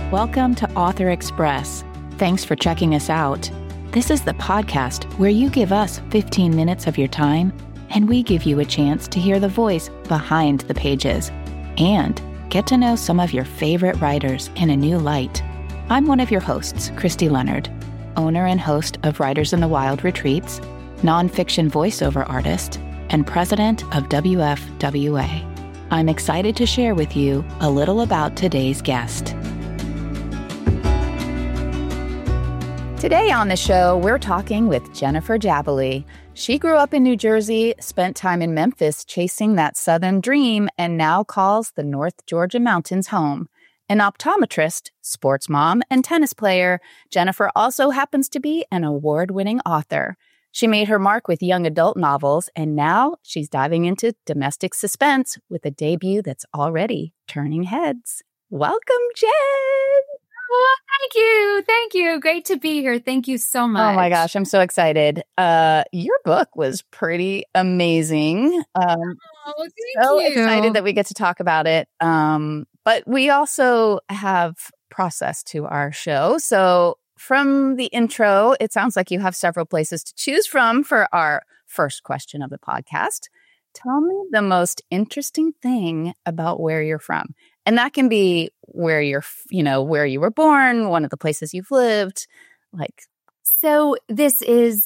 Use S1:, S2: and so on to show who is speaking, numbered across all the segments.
S1: Welcome to Author Express. Thanks for checking us out. This is the podcast where you give us 15 minutes of your time, and we give you a chance to hear the voice behind the pages and get to know some of your favorite writers in a new light. I'm one of your hosts, Christy Leonard, owner and host of Writers in the Wild Retreats, nonfiction voiceover artist, and president of WFWA. I'm excited to share with you a little about today's guest. Today on the show, we're talking with Jennifer Jabaley. She grew up in New Jersey, spent time in Memphis chasing that Southern dream, and now calls the North Georgia mountains home. An optometrist, sports mom, and tennis player, Jennifer also happens to be an award-winning author. She made her mark with young adult novels, and now she's diving into domestic suspense with a debut that's already turning heads. Welcome, Jen!
S2: Oh, thank you. Thank you. Great to be here. Thank you so much.
S1: Oh my gosh, I'm so excited. Your book was pretty amazing.
S2: Thank
S1: So
S2: you.
S1: excited that we get to talk about it. But we also have process to our show. So from the intro, it sounds like you have several places to choose from for our first question of the podcast. Tell me the most interesting thing about where you're from. And that can be where where you were born, one of the places you've lived, like.
S2: So this is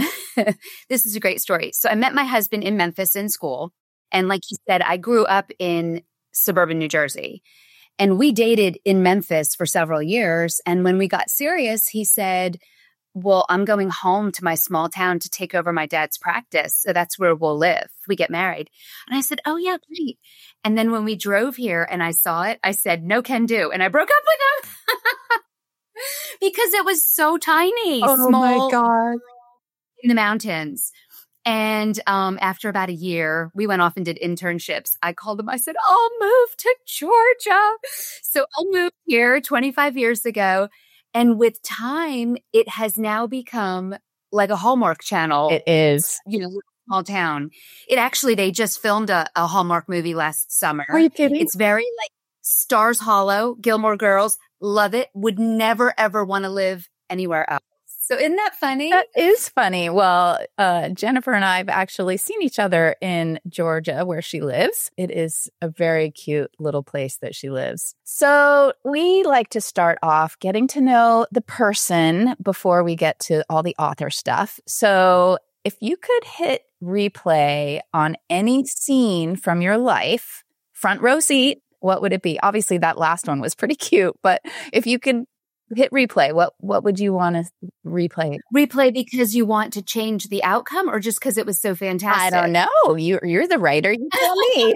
S2: this is a great story. So I met my husband in Memphis in school. And like you said, I grew up in suburban New Jersey. And we dated in Memphis for several years. And when we got serious, he said, well, I'm going home to my small town to take over my dad's practice. So that's where we'll live. We get married. And I said, oh, yeah, great. And then when we drove here and I saw it, I said, no can do. And I broke up with him because it was so tiny.
S1: Oh,
S2: small,
S1: my God.
S2: In the mountains. And after about a year, we went off and did internships. I called him. I said, I'll move to Georgia. So I moved here 25 years ago. And with time, it has now become like a Hallmark channel.
S1: It is.
S2: Small town. They just filmed a Hallmark movie last summer.
S1: Are you kidding?
S2: It's very like Stars Hollow, Gilmore Girls. Love it. Would never, ever want to live anywhere else. So isn't that funny?
S1: That is funny. Well, Jennifer and I have actually seen each other in Georgia where she lives. It is a very cute little place that she lives. So we like to start off getting to know the person before we get to all the author stuff. So if you could hit replay on any scene from your life, front row seat, what would it be? Obviously, that last one was pretty cute, but if you could hit replay, what would you want to replay?
S2: Replay because you want to change the outcome or just because it was so fantastic?
S1: I don't know. You're the writer. You tell me.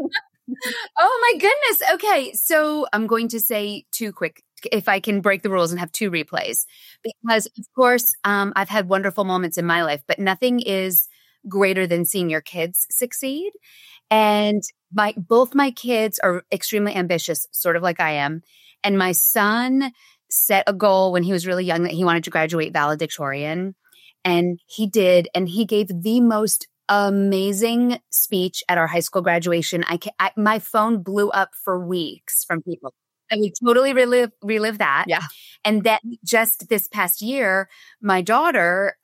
S2: Oh, my goodness. Okay. So I'm going to say two quick, if I can break the rules and have two replays, because of course, I've had wonderful moments in my life, but nothing is greater than seeing your kids succeed. And both my kids are extremely ambitious, sort of like I am. And my son set a goal when he was really young that he wanted to graduate valedictorian. And he did. And he gave the most amazing speech at our high school graduation. My phone blew up for weeks from people. I would totally relive that.
S1: Yeah.
S2: And then just this past year, my daughter,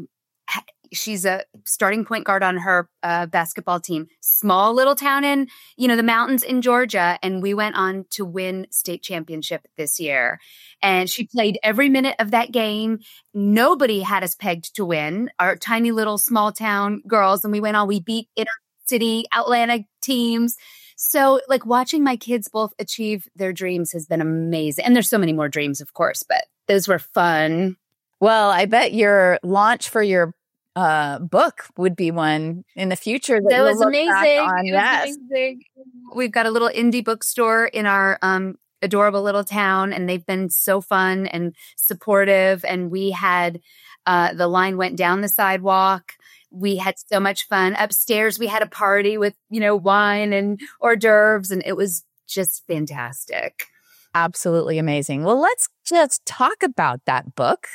S2: she's a starting point guard on her basketball team. Small little town in, the mountains in Georgia. And we went on to win state championship this year. And she played every minute of that game. Nobody had us pegged to win. Our tiny little small town girls. And we beat inner city Atlanta teams. So like watching my kids both achieve their dreams has been amazing. And there's so many more dreams, of course, but those were fun.
S1: Well, I bet your launch for your book would be one in the future that
S2: was amazing.
S1: Amazing.
S2: We've got a little indie bookstore in our adorable little town, and they've been so fun and supportive. And we had the line went down the sidewalk. We had so much fun. Upstairs, we had a party with, wine and hors d'oeuvres, and it was just fantastic.
S1: Absolutely amazing. Well, let's just talk about that book.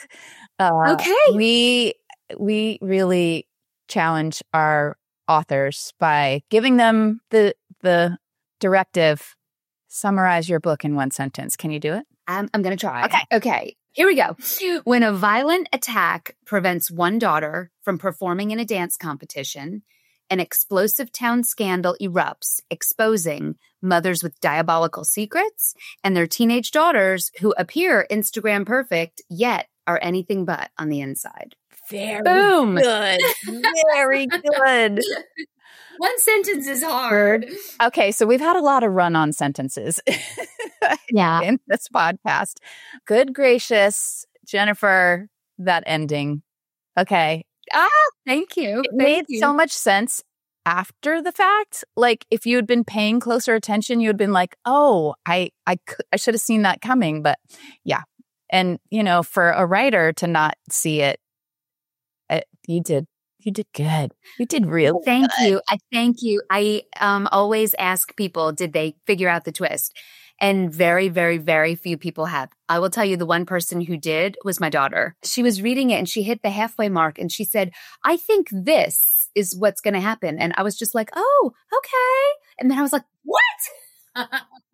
S2: Okay.
S1: We really challenge our authors by giving them the directive, summarize your book in one sentence. Can you do it?
S2: I'm going to try.
S1: Okay.
S2: Okay. Here we go. When a violent attack prevents one daughter from performing in a dance competition, an explosive town scandal erupts, exposing mothers with diabolical secrets and their teenage daughters who appear Instagram perfect, yet are anything but on the inside.
S1: Very
S2: Boom.
S1: good. Very good.
S2: One sentence is hard.
S1: Okay, so we've had a lot of run-on sentences
S2: Yeah.
S1: in this podcast. Good gracious, Jennifer, that ending. Okay.
S2: Thank you.
S1: It made so much sense after the fact. Like if you had been paying closer attention, you had been like, "Oh, I should have seen that coming." But yeah, and for a writer to not see it, you did good. You did really.
S2: Thank
S1: good.
S2: you. I thank you. I always ask people, did they figure out the twist? And very, very, very few people have. I will tell you, the one person who did was my daughter. She was reading it and she hit the halfway mark and she said, I think this is what's going to happen. And I was just like, oh, okay. And then I was like, what? And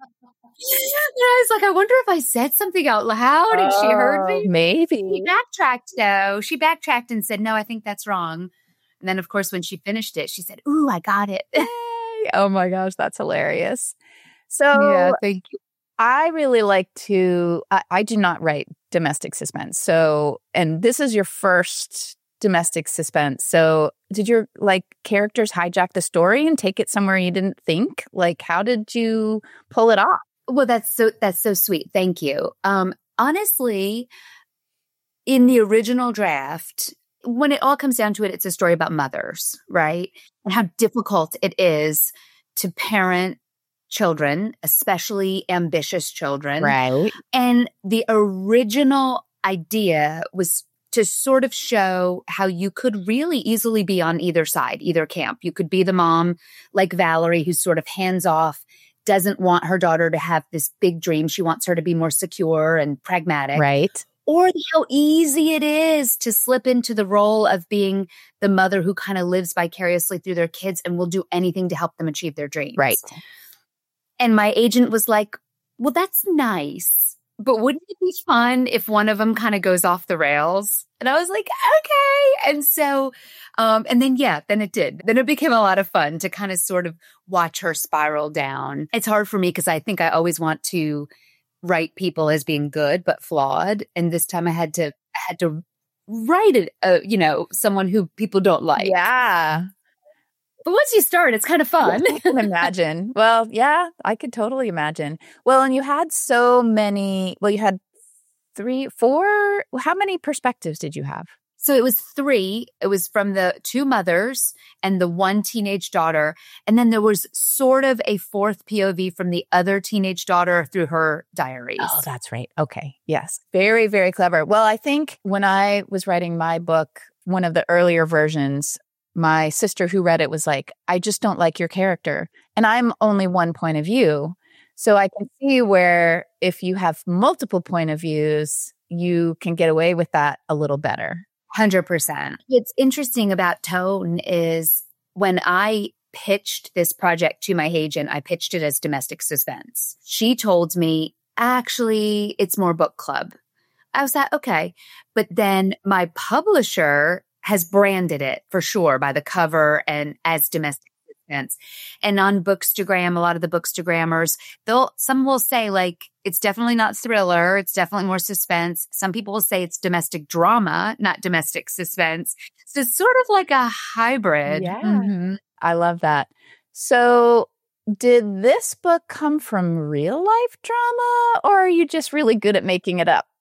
S2: I was like, I wonder if I said something out loud and she heard me.
S1: Maybe.
S2: She backtracked though. She backtracked and said, no, I think that's wrong. And then of course, when she finished it, she said, ooh, I got it.
S1: Yay. Oh my gosh, that's hilarious. So
S2: yeah, thank you.
S1: I really like to, I do not write domestic suspense. So, and this is your first domestic suspense. So did your characters hijack the story and take it somewhere you didn't think? Like, how did you pull it off?
S2: Well, that's so sweet. Thank you. Honestly, in the original draft, when it all comes down to it, it's a story about mothers, right? And how difficult it is to parent children, especially ambitious children.
S1: Right.
S2: And the original idea was to sort of show how you could really easily be on either side, either camp. You could be the mom like Valerie, who's sort of hands off, doesn't want her daughter to have this big dream. She wants her to be more secure and pragmatic.
S1: Right.
S2: Or how easy it is to slip into the role of being the mother who kind of lives vicariously through their kids and will do anything to help them achieve their dreams.
S1: Right.
S2: And my agent was like, well, that's nice, but wouldn't it be fun if one of them kind of goes off the rails? And I was like, okay. And so, and then, then it did. Then it became a lot of fun to kind of sort of watch her spiral down. It's hard for me because I think I always want to write people as being good, but flawed. And this time I had to write it, someone who people don't like.
S1: Yeah.
S2: But once you start, it's kind of fun.
S1: I can imagine. Well, yeah, I could totally imagine. Well, and you had so many, you had 3, 4, how many perspectives did you have?
S2: So it was 3. It was from the 2 mothers and the 1 teenage daughter. And then there was sort of a 4th POV from the other teenage daughter through her diaries.
S1: Oh, that's right. Okay. Yes. Very, very clever. Well, I think when I was writing my book, one of the earlier versions, my sister who read it was like, I just don't like your character. And I'm only one point of view. So I can see where if you have multiple point of views, you can get away with that a little better.
S2: 100%. What's interesting about tone is when I pitched this project to my agent, I pitched it as domestic suspense. She told me, actually, it's more book club. I was like, okay. But then my publisher has branded it for sure by the cover and as domestic suspense. And on Bookstagram, a lot of the Bookstagrammers, some will say it's definitely not thriller. It's definitely more suspense. Some people will say it's domestic drama, not domestic suspense. So it's sort of like a hybrid.
S1: Yeah.
S2: Mm-hmm.
S1: I love that. So did this book come from real life drama or are you just really good at making it up?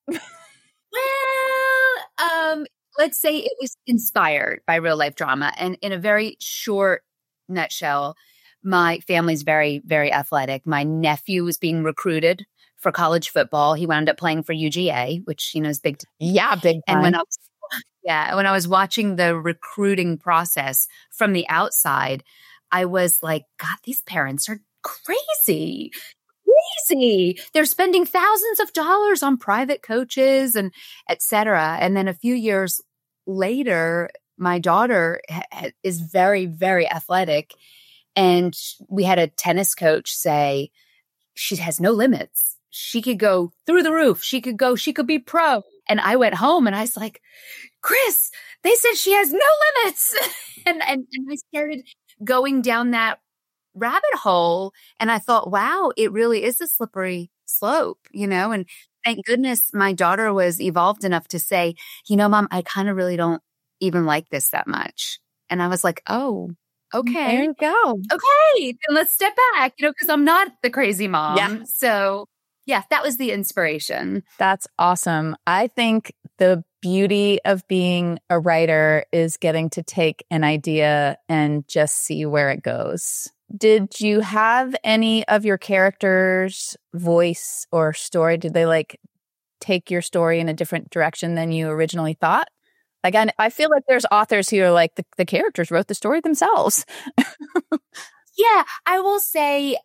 S2: Well, let's say it was inspired by real life drama. And in a very short nutshell, my family's very, very athletic. My nephew was being recruited for college football. He wound up playing for UGA, which, is big.
S1: Yeah, big time.
S2: And when I was watching the recruiting process from the outside, I was like, God, these parents are crazy. They're spending thousands of dollars on private coaches and et cetera. And then a few years later, my daughter is very, very athletic. And we had a tennis coach say she has no limits. she could go through the roof. She could be pro. And I went home and I was like, Chris, they said she has no limits. and I started going down that rabbit hole. And I thought, wow, it really is a slippery slope, and thank goodness my daughter was evolved enough to say, Mom, I kind of really don't even like this that much. And I was like, oh, okay.
S1: There you go.
S2: Okay. Then let's step back, because I'm not the crazy mom.
S1: Yeah.
S2: So yeah, that was the inspiration.
S1: That's awesome. I think the beauty of being a writer is getting to take an idea and just see where it goes. Did you have any of your characters' voice or story? Did they take your story in a different direction than you originally thought? I feel like there's authors who are like the characters wrote the story themselves.
S2: Yeah, I will say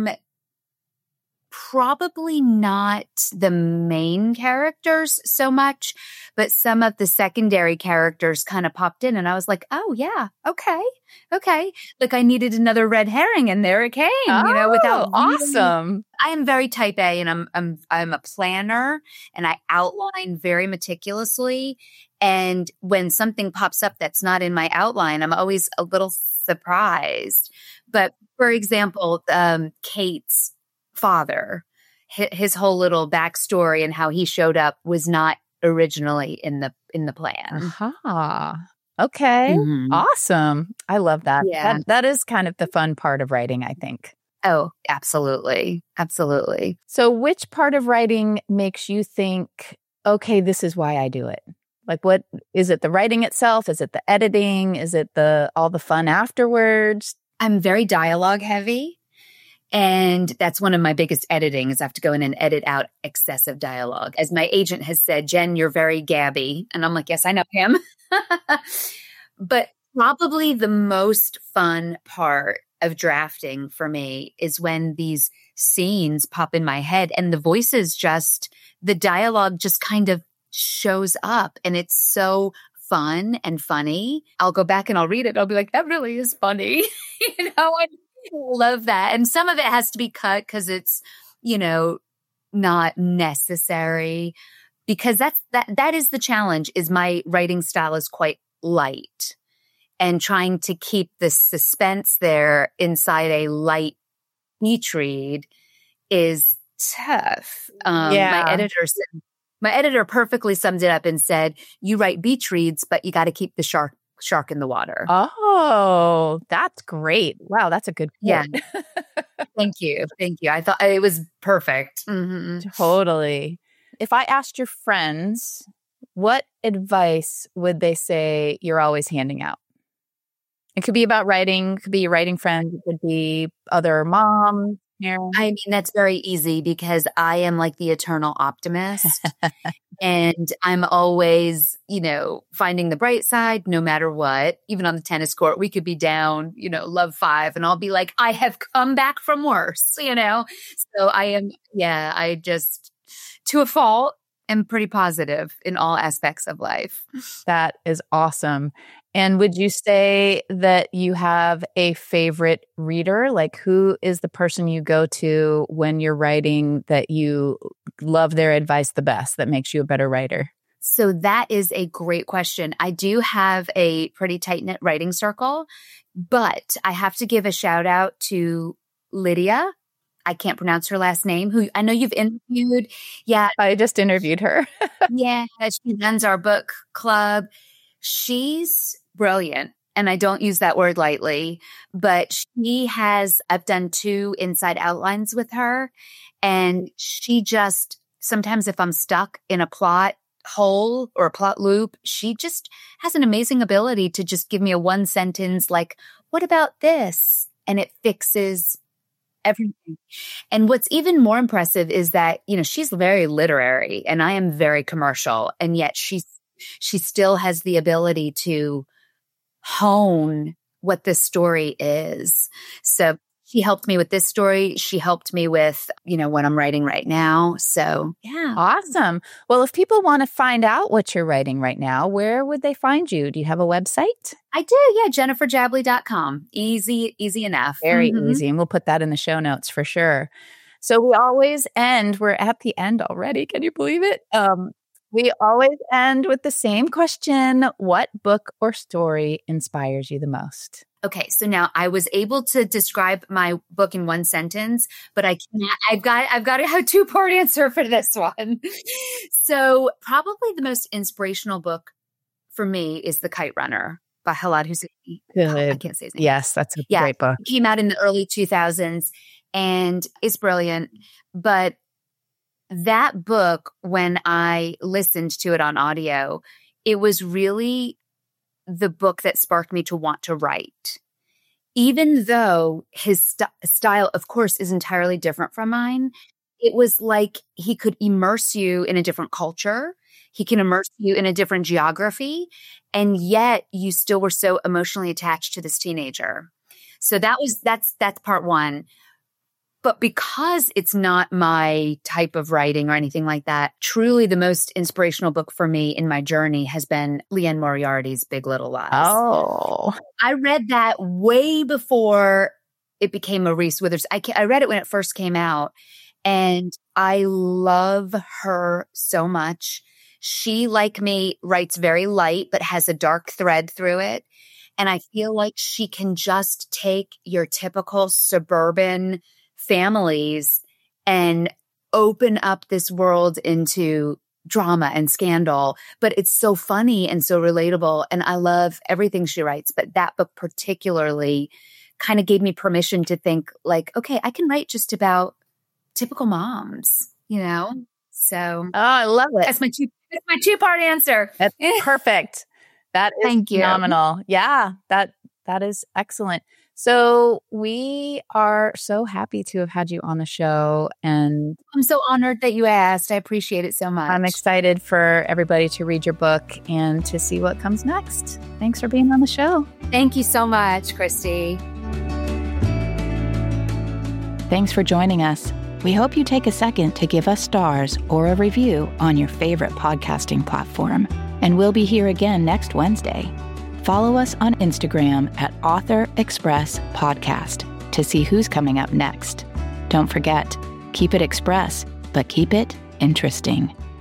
S2: probably not the main characters so much, but some of the secondary characters kind of popped in and I was like, oh yeah, okay. Like I needed another red herring and there it came, without
S1: awesome.
S2: I am very type A and I'm a planner and I outline very meticulously. And when something pops up that's not in my outline, I'm always a little surprised. But for example, Kate's father, his whole little backstory and how he showed up was not originally in the plan.
S1: Okay. Mm-hmm. Awesome. I love that.
S2: Yeah.
S1: That is kind of the fun part of writing, I think.
S2: Oh, absolutely. Absolutely.
S1: So which part of writing makes you think, okay, this is why I do it? Like what is it, the writing itself? Is it the editing? Is it all the fun afterwards?
S2: I'm very dialogue heavy. And that's one of my biggest editing is I have to go in and edit out excessive dialogue. As my agent has said, Jen, you're very gabby. And I'm like, yes, I know him. But probably the most fun part of drafting for me is when these scenes pop in my head and the dialogue just kind of shows up and it's so fun and funny. I'll go back and I'll read it. I'll be like, that really is funny. I love that. And some of it has to be cut because it's, not necessary because that is the challenge is my writing style is quite light and trying to keep the suspense there inside a light beach read is tough. My editor perfectly summed it up and said, you write beach reads, but you got to keep the shark in the water.
S1: Oh, that's great. Wow, that's a good point.
S2: Yeah. Thank you. I thought it was perfect. Mm-hmm.
S1: Totally. If I asked your friends, what advice would they say you're always handing out? It could be about writing, it could be your writing friends, it could be other moms.
S2: I mean, that's very easy because I am like the eternal optimist and I'm always, finding the bright side no matter what. Even on the tennis court, we could be down, love 5 and I'll be like, I have come back from worse, So I just, to a fault, am pretty positive in all aspects of life.
S1: That is awesome. And would you say that you have a favorite reader? Like who is the person you go to when you're writing that you love their advice the best that makes you a better writer?
S2: So that is a great question. I do have a pretty tight-knit writing circle, but I have to give a shout out to Lydia. I can't pronounce her last name, who I know you've interviewed. Yeah.
S1: I just interviewed her.
S2: Yeah. She runs our book club. She's brilliant. And I don't use that word lightly, but I've done 2 inside outlines with her. And she just, sometimes if I'm stuck in a plot hole or a plot loop, she just has an amazing ability to just give me a 1 sentence, like, what about this? And it fixes everything. And what's even more impressive is that, she's very literary and I am very commercial. And yet she still has the ability to hone what this story is. So she helped me with this story. She helped me with, what I'm writing right now. So yeah.
S1: Awesome. Well, if people want to find out what you're writing right now, where would they find you? Do you have a website?
S2: I do. Yeah. JenniferJabley.com. Easy enough.
S1: Very easy. And we'll put that in the show notes for sure. So we always end, we're at the end already. Can you believe it? We always end with the same question. What book or story inspires you the most?
S2: Okay, so now I was able to describe my book in one sentence, but I can't. I've got to have a two-part answer for this one. So probably the most inspirational book for me is The Kite Runner by Khaled Hosseini.
S1: Good.
S2: I can't say his name.
S1: Yes, that's a great book.
S2: It came out in the early 2000s and it's brilliant. But that book, when I listened to it on audio, it was really the book that sparked me to want to write. Even though his style, of course, is entirely different from mine, it was like he could immerse you in a different culture. He can immerse you in a different geography. And yet you still were so emotionally attached to this teenager. So that's part one. But because it's not my type of writing or anything like that, truly the most inspirational book for me in my journey has been Liane Moriarty's Big Little Lies.
S1: Oh.
S2: I read that way before it became a Reese Witherspoon. I read it when it first came out, and I love her so much. She, like me, writes very light, but has a dark thread through it. And I feel like she can just take your typical suburban families and open up this world into drama and scandal. But it's so funny and so relatable. And I love everything she writes. But that book particularly kind of gave me permission to think like, okay, I can write just about typical moms, you know? So
S1: I love it.
S2: That's my two-part answer.
S1: That's perfect. That is phenomenal. Yeah, that is excellent. So we are so happy to have had you on the show, and
S2: I'm so honored that you asked. I appreciate it so much.
S1: I'm excited for everybody to read your book and to see what comes next. Thanks for being on the show.
S2: Thank you so much, Christy.
S3: Thanks for joining us. We hope you take a second to give us stars or a review on your favorite podcasting platform. And we'll be here again next Wednesday. Follow us on Instagram at Author Express Podcast to see who's coming up next. Don't forget, keep it express, but keep it interesting.